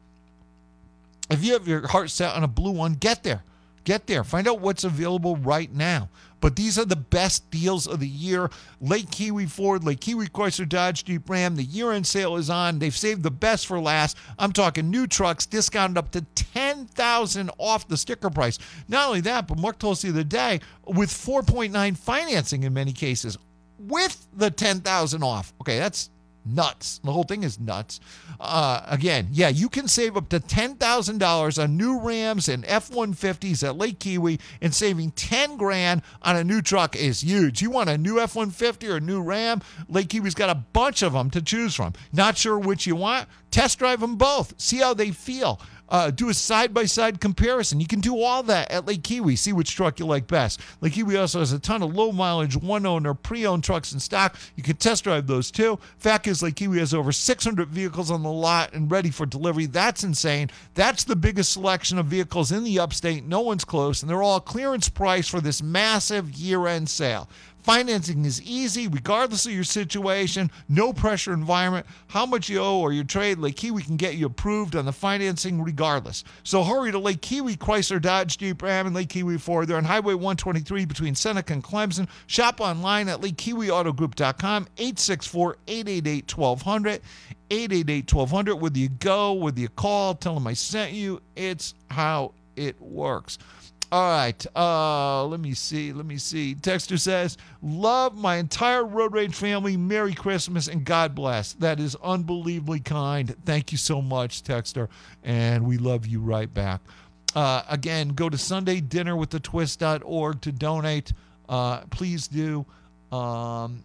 if you have your heart set on a blue one, get there. Get there. Find out what's available right now. But these are the best deals of the year. Lake Kiwi Ford, Lake Kiwi Chrysler Dodge Jeep Ram. The year-end sale is on. They've saved the best for last. I'm talking new trucks discounted up to ten thousand dollars off the sticker price. Not only that, but Mark told us the other day, with four point nine financing in many cases, with the ten thousand dollars off. Okay, that's nuts. The whole thing is nuts. Uh, again, yeah, you can save up to ten thousand dollars on new Rams and F one fifties at Lake Kiwi, and saving ten grand on a new truck is huge. You want a new F one fifty or a new Ram? Lake Kiwi's got a bunch of them to choose from. Not sure which you want? Test drive them both. See how they feel. Uh, do a side-by-side comparison. You can do all that at Lake Kiwi. See which truck you like best. Lake Kiwi also has a ton of low-mileage, one-owner, pre-owned trucks in stock. You can test drive those too. Fact is, Lake Kiwi has over six hundred vehicles on the lot and ready for delivery. That's insane. That's the biggest selection of vehicles in the upstate. No one's close, and they're all clearance price for this massive year-end sale. Financing is easy regardless of your situation, no pressure environment, how much you owe or your trade. Lake Kiwi can get you approved on the financing regardless. So hurry to Lake Kiwi, Chrysler, Dodge, Jeep, Ram, and Lake Kiwi Ford. They're on Highway one twenty-three between Seneca and Clemson. Shop online at lake kiwi auto group dot com, eight six four, eight eight eight, twelve hundred, eight eight eight, twelve hundred. Whether you go, whether you call, tell them I sent you. It's how it works. All right, uh, let me see, let me see. Texter says, love my entire Road Rage family. Merry Christmas and God bless. That is unbelievably kind. Thank you so much, Texter, and we love you right back. Uh, again, go to sunday dinner with the twist dot org to donate. Uh, please do. Um,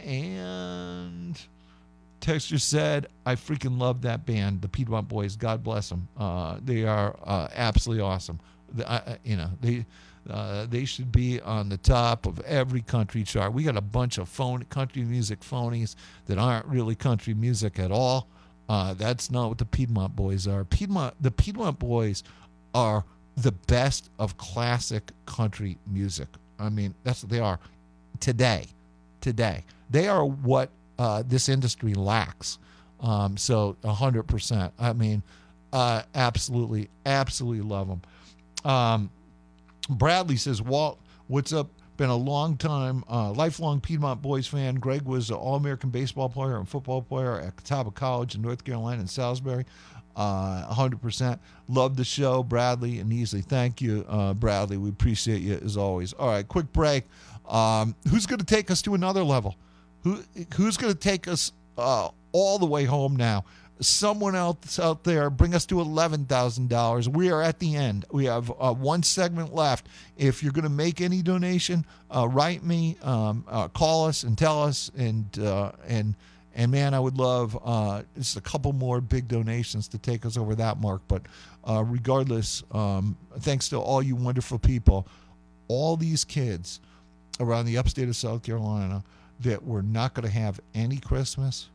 and Texter said, I freaking love that band, the Piedmont Boys. God bless them. Uh, they are uh, absolutely awesome. Uh, you know, they uh, they should be on the top of every country chart. We got a bunch of phone country music phonies that aren't really country music at all. Uh, that's not what the Piedmont Boys are. Piedmont, the Piedmont Boys are the best of classic country music. I mean, that's what they are today. Today, they are what uh, this industry lacks. Um, so a hundred percent. I mean, uh, absolutely, absolutely love them. Um, Bradley says, Walt, what's up? Been a long time, uh, lifelong Piedmont Boys fan. Greg was an All-American baseball player and football player at Catawba College in North Carolina and Salisbury. Uh, one hundred percent. Love the show, Bradley and Easley. Thank you, uh, Bradley. We appreciate you as always. All right, quick break. Um, who's going to take us to another level? Who Who's going to take us uh, all the way home now? Someone else out there, bring us to eleven thousand dollars. We are at the end. We have uh, one segment left. If you're going to make any donation, uh, write me, um, uh, call us and tell us. And, uh, and, and man, I would love uh, just a couple more big donations to take us over that mark. But uh, regardless, um, thanks to all you wonderful people, all these kids around the upstate of South Carolina that were not going to have any Christmas,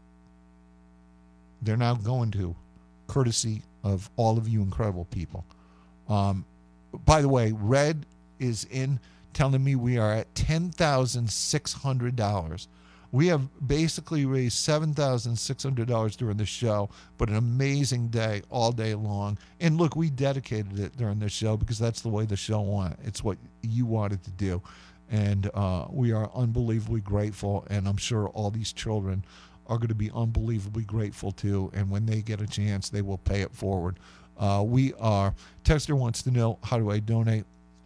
they're now going to, courtesy of all of you incredible people. Um, by the way, Red is in telling me we are at ten thousand six hundred dollars. We have basically raised seven thousand six hundred dollars during the show, but an amazing day all day long. And look, we dedicated it during the show because that's the way the show went. It's what you wanted to do. And uh, we are unbelievably grateful, and I'm sure all these children are going to be unbelievably grateful too, and when they get a chance, they will pay it forward. Uh, we are, Texter wants to know, how do I donate?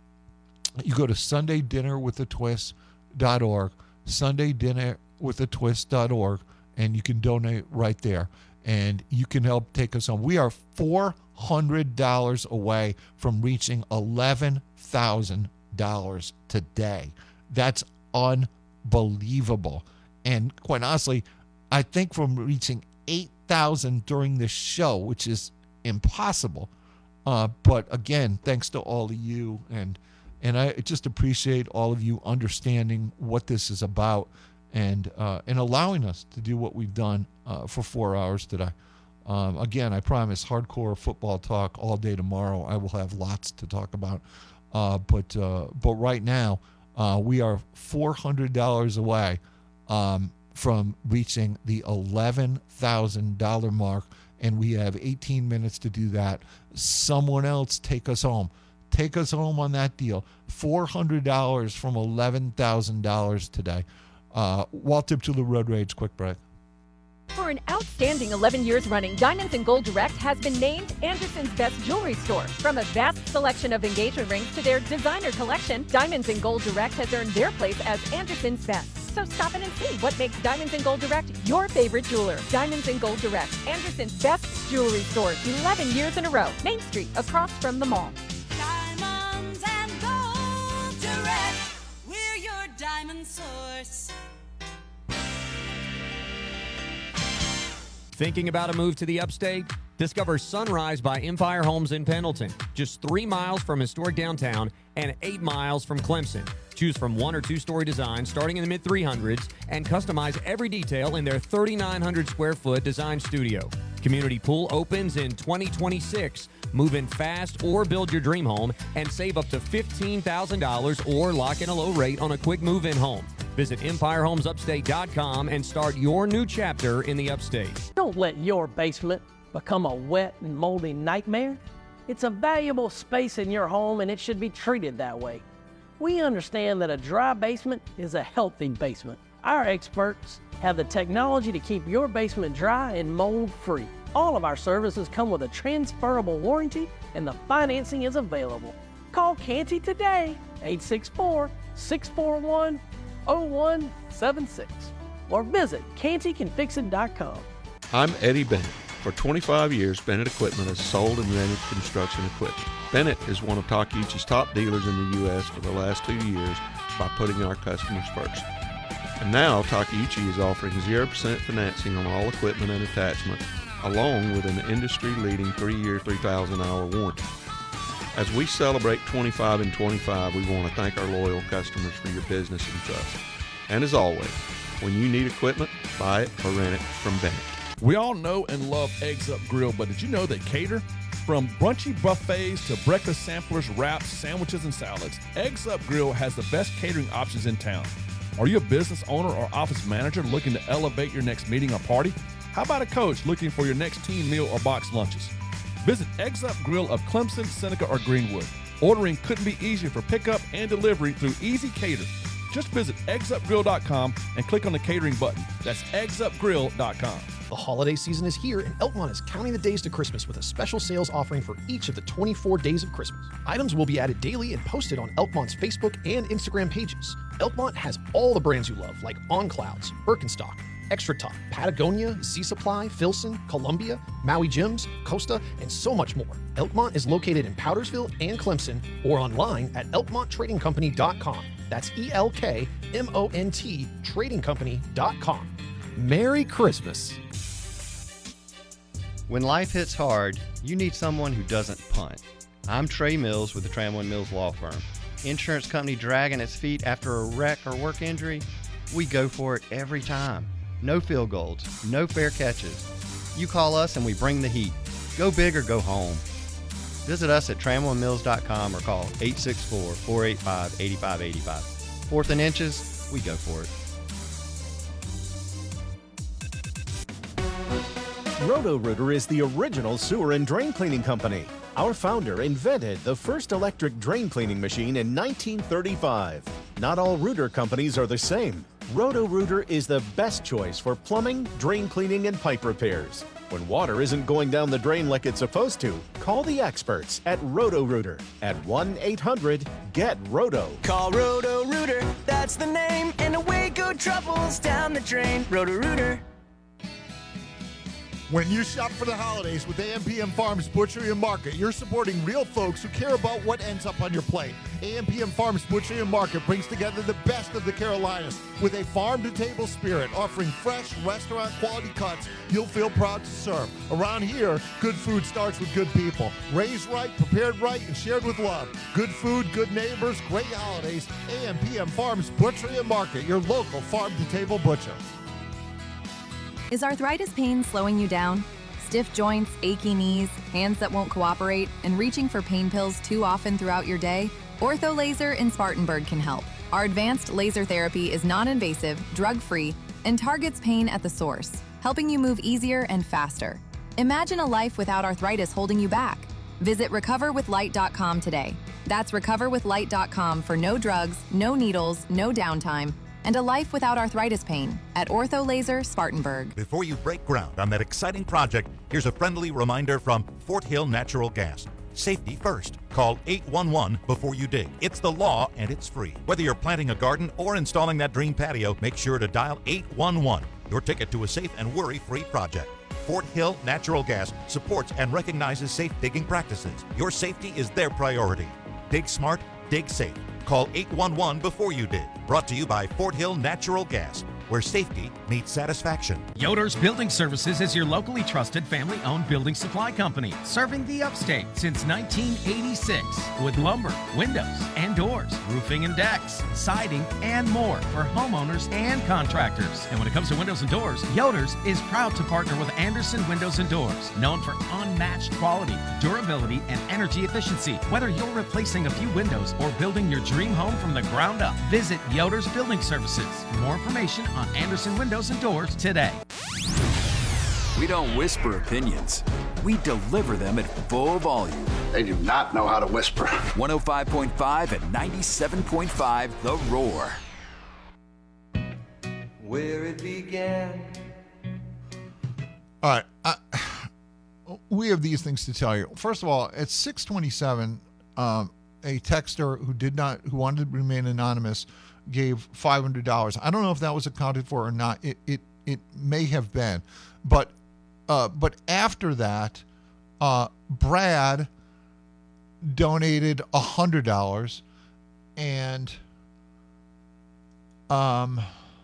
You go to sunday dinner with the twist dot org, sunday dinner with the twist dot org, and you can donate right there, and you can help take us home. We are four hundred dollars away from reaching eleven thousand dollars today. That's unbelievable. And quite honestly, I think from reaching eight thousand during this show, which is impossible. Uh, but again, thanks to all of you. And and I just appreciate all of you understanding what this is about and uh, and allowing us to do what we've done uh, for four hours today. Um, again, I promise hardcore football talk all day tomorrow. I will have lots to talk about. Uh, but, uh, but right now, uh, we are four hundred dollars away um, from reaching the eleven thousand dollars mark, and we have eighteen minutes to do that. Someone else take us home. Take us home on that deal. four hundred dollars from eleven thousand dollars today. Uh, Walt Dipchula, Road Rage, quick break. For an outstanding eleven years running, Diamonds and Gold Direct has been named Anderson's best jewelry store. From a vast selection of engagement rings to their designer collection, Diamonds and Gold Direct has earned their place as Anderson's best. So stop in and see what makes Diamonds and Gold Direct your favorite jeweler. Diamonds and Gold Direct, Anderson's best jewelry store, eleven years in a row. Main Street, across from the mall. Diamonds and Gold Direct, we're your diamond source. Thinking about a move to the upstate? Discover Sunrise by Empire Homes in Pendleton, just three miles from historic downtown and eight miles from Clemson. Choose from one or two-story designs starting in the mid three hundreds and customize every detail in their thirty-nine hundred square foot design studio. Community pool opens in twenty twenty-six. Move in fast or build your dream home and save up to fifteen thousand dollars or lock in a low rate on a quick move-in home. Visit empire homes upstate dot com and start your new chapter in the upstate. Don't let your basement become a wet and moldy nightmare. It's a valuable space in your home and it should be treated that way. We understand that a dry basement is a healthy basement. Our experts have the technology to keep your basement dry and mold-free. All of our services come with a transferable warranty and the financing is available. Call Canty today, eight six four, six four one, zero one seven six, or visit canty can fix it dot com. I'm Eddie Bennett. For twenty-five years, Bennett Equipment has sold and rented construction equipment. Bennett is one of Takeuchi's top dealers in the U S for the last two years by putting our customers first. And now, Takeuchi is offering zero percent financing on all equipment and attachments, along with an industry-leading three-year, three thousand hour warranty. As we celebrate twenty-five and twenty-five, we want to thank our loyal customers for your business and trust. And as always, when you need equipment, buy it or rent it from Bennett. We all know and love Eggs Up Grill, but did you know they cater? From brunchy buffets to breakfast samplers, wraps, sandwiches, and salads, Eggs Up Grill has the best catering options in town. Are you a business owner or office manager looking to elevate your next meeting or party? How about a coach looking for your next team meal or box lunches? Visit Eggs Up Grill of Clemson, Seneca, or Greenwood. Ordering couldn't be easier for pickup and delivery through Easy Cater. Just visit eggs up grill dot com and click on the catering button. That's eggs up grill dot com. The holiday season is here, and Elkmont is counting the days to Christmas with a special sales offering for each of the twenty-four days of Christmas. Items will be added daily and posted on Elkmont's Facebook and Instagram pages. Elkmont has all the brands you love, like On Clouds, Birkenstock, Extra Top, Patagonia, Z Supply, Filson, Columbia, Maui Gyms, Costa, and so much more. Elkmont is located in Powdersville and Clemson, or online at elkmont trading company dot com. That's E L K M O N T trading company dot com. Merry Christmas. When life hits hard, you need someone who doesn't punt. I'm Trey Mills with the Tramway Mills Law Firm. Insurance company dragging its feet after a wreck or work injury? We go for it every time. No field goals, no fair catches. You call us and we bring the heat. Go big or go home. Visit us at tramway mills dot com or call eight six four, four eight five, eight five eight five. Fourth and inches, we go for it. Roto-Rooter is the original sewer and drain cleaning company. Our founder invented the first electric drain cleaning machine in nineteen thirty-five. Not all rooter companies are the same. Roto-Rooter is the best choice for plumbing, drain cleaning, and pipe repairs. When water isn't going down the drain like it's supposed to, call the experts at Roto-Rooter at one eight hundred get roto. Call Roto-Rooter, that's the name, and away go troubles down the drain. Roto-Rooter. When you shop for the holidays with A M P M Farms Butchery and Market, you're supporting real folks who care about what ends up on your plate. A M P M Farms Butchery and Market brings together the best of the Carolinas with a farm-to-table spirit, offering fresh, restaurant-quality cuts you'll feel proud to serve. Around here, good food starts with good people. Raised right, prepared right, and shared with love. Good food, good neighbors, great holidays. A M P M Farms Butchery and Market, your local farm-to-table butcher. Is arthritis pain slowing you down? Stiff joints, achy knees, hands that won't cooperate, and reaching for pain pills too often throughout your day? Ortho Laser in Spartanburg can help. Our advanced laser therapy is non-invasive, drug-free, and targets pain at the source, helping you move easier and faster. Imagine a life without arthritis holding you back. Visit recover with light dot com today. That's recover with light dot com for no drugs, no needles, no downtime, and a life without arthritis pain at Ortho Laser Spartanburg. Before you break ground on that exciting project, here's a friendly reminder from Fort Hill Natural Gas. Safety first. Call eight one one before you dig. It's the law and it's free. Whether you're planting a garden or installing that dream patio, make sure to dial eight one one. Your ticket to a safe and worry-free project. Fort Hill Natural Gas supports and recognizes safe digging practices. Your safety is their priority. Dig smart, dig safe. Call eight one one before you dig. Brought to you by Fort Hill Natural Gas, where safety meets meets satisfaction. Yoder's Building Services is your locally trusted family-owned building supply company, serving the upstate since nineteen eighty-six with lumber, windows, and doors, roofing and decks, siding, and more for homeowners and contractors. And when it comes to windows and doors, Yoder's is proud to partner with Anderson Windows and Doors, known for unmatched quality, durability, and energy efficiency. Whether you're replacing a few windows or building your dream home from the ground up, visit Yoder's Building Services. For more information on Anderson Windows and Doors today. We don't whisper opinions. We deliver them at full volume. They do not know how to whisper. one oh five point five and ninety-seven point five The Roar. Where it began. All right. I, we have these things to tell you. First of all, at six twenty-seven, um, a texter who did not, who wanted to remain anonymous, gave five hundred dollars. I don't know if that was accounted for or not. It it it may have been, but uh, but after that, uh, Brad donated a hundred dollars, and um,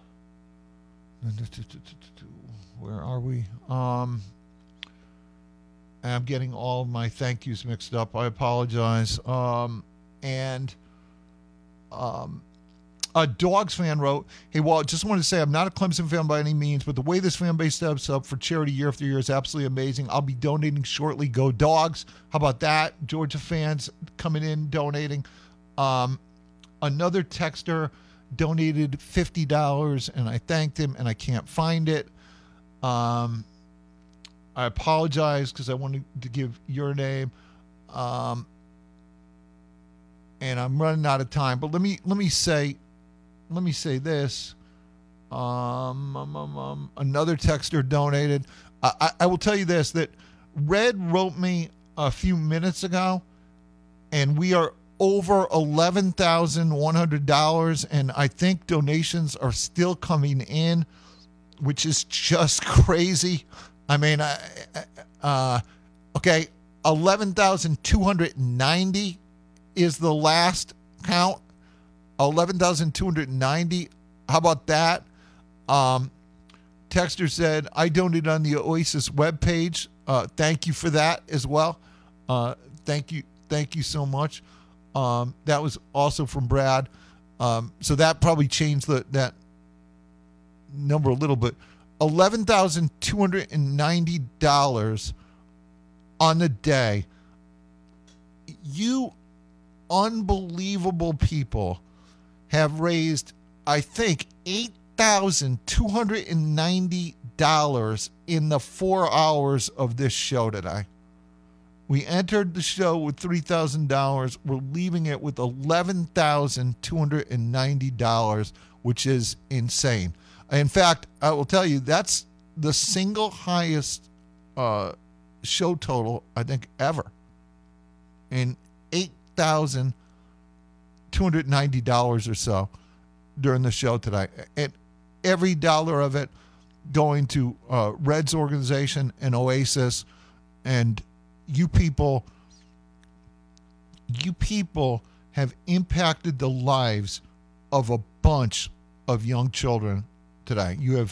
where are we? Um, I'm getting all of my thank yous mixed up. I apologize. Um, and um. A Dogs fan wrote, "Hey, Walt, just wanted to say I'm not a Clemson fan by any means, but the way this fan base steps up for charity year after year is absolutely amazing. I'll be donating shortly. Go Dogs." How about that? Georgia fans coming in, donating. Um, another texter donated fifty dollars, and I thanked him, and I can't find it. Um, I apologize because I wanted to give your name. Um, and I'm running out of time, but let me let me say... Let me say this. Um, um, um, um, another texter donated. I, I, I will tell you this, that Red wrote me a few minutes ago, and we are over eleven thousand one hundred dollars, and I think donations are still coming in, which is just crazy. I mean, I, uh, okay, eleven thousand two hundred ninety is the last count. eleven thousand two hundred ninety. How about that? Um, Texter said, I donated on the Oasis webpage. Uh, thank you for that as well. Uh, thank you. Thank you so much. Um, that was also from Brad. Um, so that probably changed the, that number a little bit. eleven thousand two hundred ninety dollars on the day. You unbelievable people have raised, I think, eight thousand two hundred ninety dollars in the four hours of this show today. We entered the show with three thousand dollars. We're leaving it with eleven thousand two hundred ninety dollars, which is insane. In fact, I will tell you, that's the single highest uh, show total, I think, ever. In eight thousand two hundred ninety dollars or so during the show today. And every dollar of it going to uh, Red's organization and Oasis. And you people, you people have impacted the lives of a bunch of young children today. You have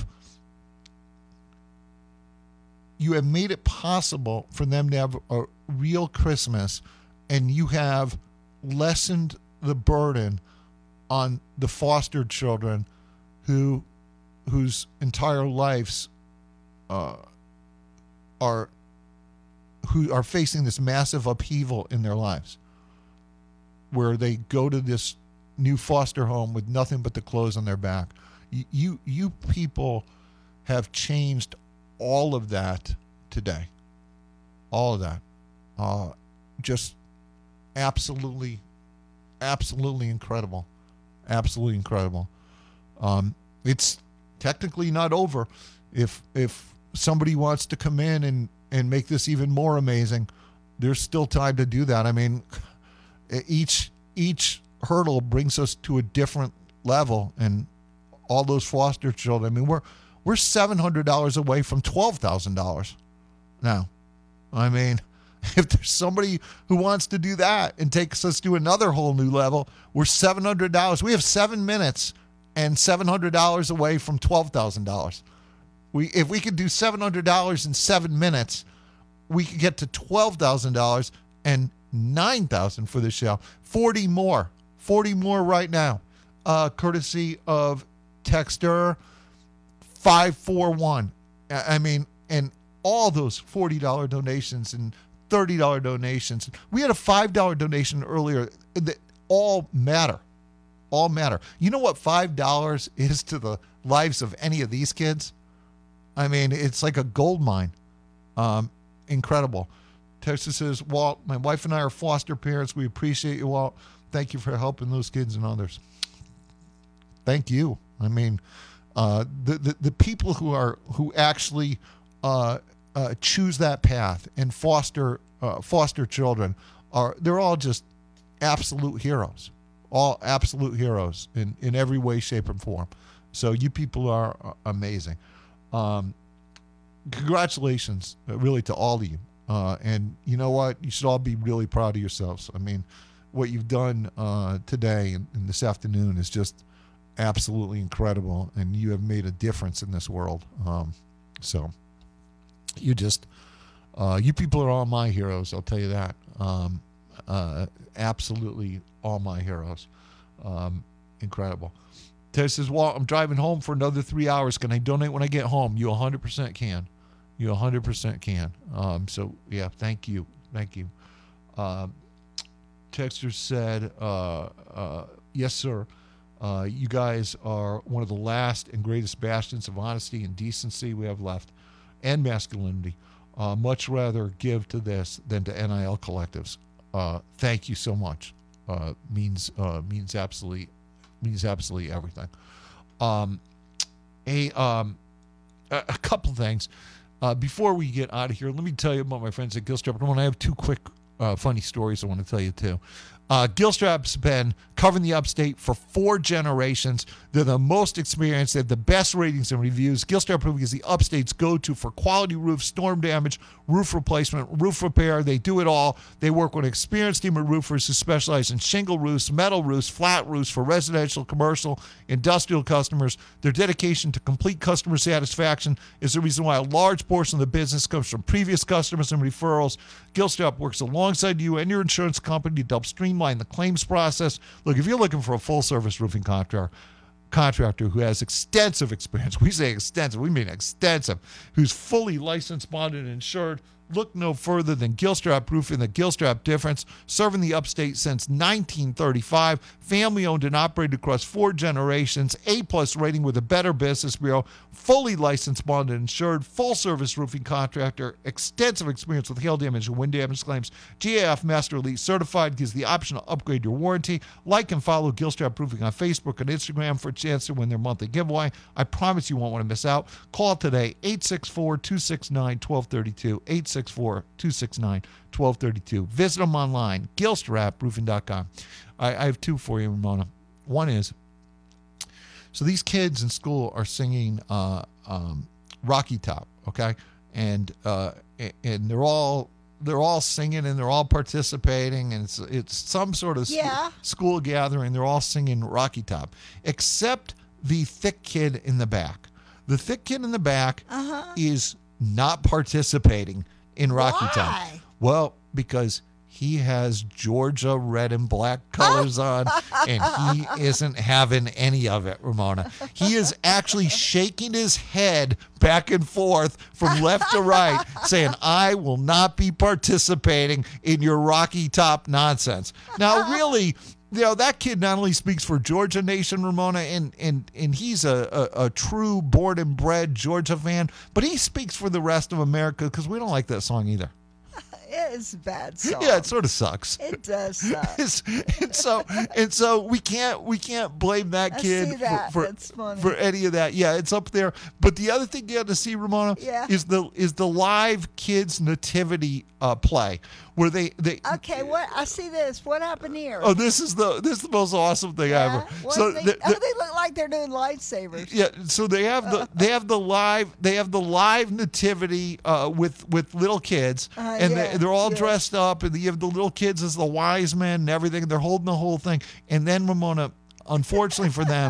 you have made it possible for them to have a real Christmas, and you have lessened the burden on the foster children who whose entire lives uh, are who are facing this massive upheaval in their lives, where they go to this new foster home with nothing but the clothes on their back. You you, you people have changed all of that today. All of that. Uh, just absolutely Absolutely incredible. Absolutely incredible. Um, it's technically not over. If if somebody wants to come in and, and make this even more amazing, there's still time to do that. I mean, each each hurdle brings us to a different level, and all those foster children. I mean, we're we're seven hundred dollars away from twelve thousand dollars now. I mean, if there's somebody who wants to do that and takes us to another whole new level, we're seven hundred dollars. We have seven minutes and seven hundred dollars away from twelve thousand dollars. We, if we could do seven hundred dollars in seven minutes, we could get to twelve thousand dollars and nine thousand dollars for the show. forty more. forty more right now. Uh, courtesy of Texter five four one. I mean, and all those forty dollars donations and thirty dollars donations. We had a five dollars donation earlier that all matter. All matter. You know what five dollars is to the lives of any of these kids? I mean, it's like a gold mine. Um, incredible. Texas says, Walt, my wife and I are foster parents. We appreciate you, Walt. Thank you for helping those kids and others. Thank you. I mean, uh, the, the the people who are who actually uh, uh, choose that path and foster uh, foster children are they're all just absolute heroes. All absolute heroes in, in every way, shape, and form. So you people are uh, amazing. Um, congratulations, uh, really, to all of you. Uh, and you know what? You should all be really proud of yourselves. I mean, what you've done uh, today and, and this afternoon is just absolutely incredible, and you have made a difference in this world. Um, so you just, uh, you people are all my heroes, I'll tell you that. Um, uh, absolutely all my heroes. Um, incredible. Ted says, well, I'm driving home for another three hours. Can I donate when I get home? You one hundred percent can. You one hundred percent can. Um, so, yeah, thank you. Thank you. Uh, Texter said, uh, uh, yes, sir. Uh, you guys are one of the last and greatest bastions of honesty and decency we have left, and masculinity. Uh, much rather give to this than to N I L collectives. Uh, thank you so much. Uh, means uh, means absolutely means absolutely everything. Um, a um, a, a couple things uh, before we get out of here. Let me tell you about my friends at Gilstrap. I have two quick uh, funny stories I want to tell you too. Uh, Gilstrap's been covering the upstate for four generations. They're the most experienced. They have the best ratings and reviews. Gilstrap Roofing is the upstate's go-to for quality roof, storm damage, roof replacement, roof repair. They do it all. They work with experienced team of roofers who specialize in shingle roofs, metal roofs, flat roofs for residential, commercial, industrial customers. Their dedication to complete customer satisfaction is the reason why a large portion of the business comes from previous customers and referrals. Gilstrap works alongside you and your insurance company to help streamline the claims process. Look, if you're looking for a full-service roofing contractor, contractor who has extensive experience, we say extensive, we mean extensive, who's fully licensed, bonded, and insured, look no further than Gilstrap Roofing, the Gilstrap difference, serving the upstate since nineteen thirty-five, family-owned and operated across four generations, A-plus rating with a Better Business Bureau, fully licensed, bonded, and insured, full-service roofing contractor, extensive experience with hail damage and wind damage claims, G A F Master Elite certified, gives the option to upgrade your warranty. Like and follow Gilstrap Roofing on Facebook and Instagram for a chance to win their monthly giveaway. I promise you won't want to miss out. Call today, eight six four, two six nine, one two three two, eight six four, two six nine, one two three two. Visit them online, gilstrap roofing dot com. I, I have two for you, Ramona. One is, so these kids in school are singing uh, um, Rocky Top, okay? And uh, and they're all they're all singing and they're all participating, and it's it's some sort of Yeah. school, school gathering. They're all singing Rocky Top, except the thick kid in the back. The thick kid in the back Uh-huh. is not participating in Rocky Top. Why? Well, because he has Georgia red and black colors on, and he isn't having any of it, Ramona. He is actually shaking his head back and forth from left to right, saying, I will not be participating in your Rocky Top nonsense. Now, really, you know, that kid not only speaks for Georgia Nation, Ramona, and and and he's a, a, a true born and bred Georgia fan, but he speaks for the rest of America because we don't like that song either. It is a bad song. Yeah, it sort of sucks. It does suck. It's- and so and so we can't we can't blame that I kid see that. for That's funny. for any of that. Yeah, it's up there. But the other thing you have to see, Ramona, Yeah. is the is the live kids nativity uh, play where they they Okay, what I see this. What happened here? oh this is the this is the most awesome thing ever. What So they, the- oh, the- they look like they're doing lightsabers. Yeah, so they have the they have the live they have the live nativity uh, with with little kids, Uh, and yeah, they, they're all yeah. dressed up, and you have the little kids as the wise men and everything. They're holding the whole thing, and then Ramona, unfortunately for them,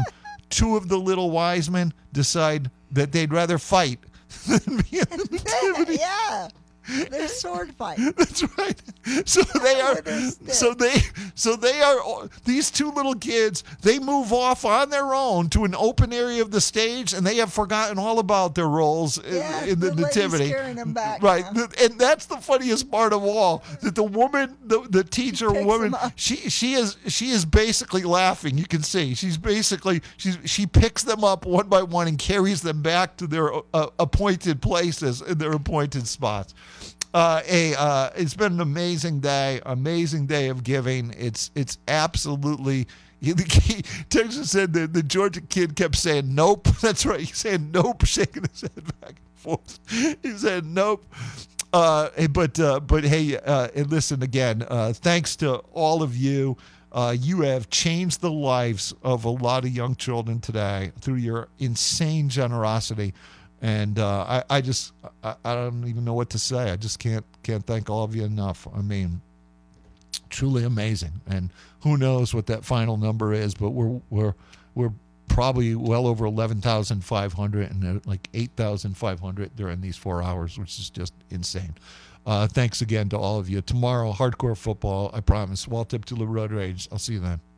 two of the little wise men decide that they'd rather fight than be in the nativity. Yeah. They're sword fight. That's right. So they are. So they. So they are. These two little kids. They move off on their own to an open area of the stage, and they have forgotten all about their roles Yeah, in, in the, the lady's nativity. carrying them back right, now. and that's the funniest part of all. That the woman, the, the teacher picks woman, them up. she she is she is basically laughing. You can see she's basically she's she picks them up one by one and carries them back to their uh, appointed places in their appointed spots. Uh, a, uh, it's been an amazing day, amazing day of giving. It's it's absolutely. The Texas said that the Georgia kid kept saying nope. That's right. He said nope, shaking his head back and forth. He said nope. Uh, but uh, but hey, uh, and listen again. Uh, thanks to all of you. Uh, you have changed the lives of a lot of young children today through your insane generosity. And uh, I, I just, I, I don't even know what to say. I just can't, can't thank all of you enough. I mean, truly amazing. And who knows what that final number is? But we're, we're, we're probably well over eleven thousand five hundred and like eight thousand five hundred during these four hours, which is just insane. Uh, thanks again to all of you. Tomorrow, hardcore football. I promise. Walt Teptula Road Rage. I'll see you then.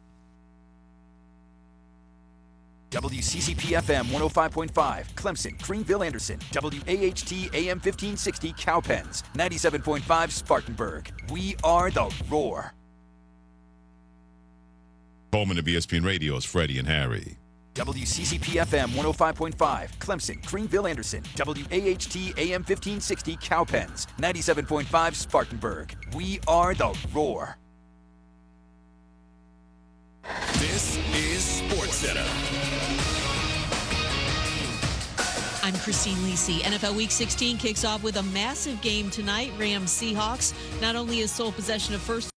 W C C P F M one oh five point five, Clemson, Greenville, Anderson. W A H T A M fifteen sixty, Cowpens. ninety-seven point five, Spartanburg. We are the Roar. Home of E S P N Radio's Freddie and Harry. W C C P F M one oh five point five, Clemson, Greenville, Anderson. W A H T A M fifteen sixty, Cowpens. ninety-seven point five, Spartanburg. We are the Roar. This is SportsCenter. I'm Christine Lisi. N F L Week sixteen kicks off with a massive game tonight. Rams Seahawks. Not only is sole possession of first